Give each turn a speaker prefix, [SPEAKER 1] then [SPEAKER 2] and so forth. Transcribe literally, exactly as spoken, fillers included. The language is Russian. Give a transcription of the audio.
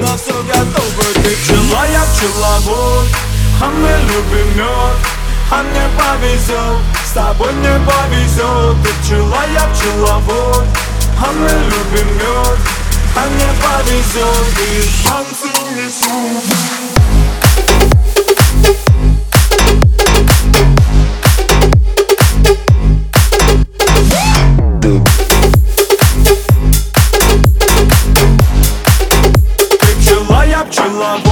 [SPEAKER 1] на все готова. Ты пчела, я пчеловод, а мы любим мед, а мне повезет, с тобой мне повезет. Ты пчела, я пчеловод, а мы любим мед, а мне повезет. И танцы несут. Ты пчела, я пчеловод.